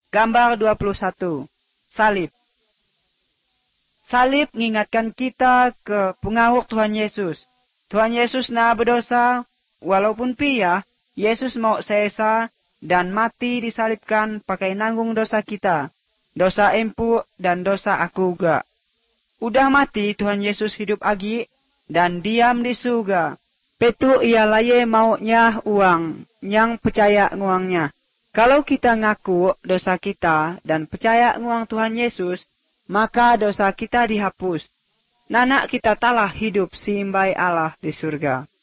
Gambar 21. Salib. Salib mengingatkan kita ke pengaruh Tuhan Yesus. Tuhan Yesus na berdosa, walaupun pia, Yesus mau sesa dan mati disalibkan pakai nanggung dosa kita. Dosa empu dan dosa aku juga. Udah mati Tuhan Yesus hidup lagi dan diam di surga. Petu ia laye maunya uang, yang percaya nguangnya. Kalau kita ngaku dosa kita dan percaya nguang Tuhan Yesus, maka dosa kita dihapus. Nana kita telah hidup simbai Allah di surga.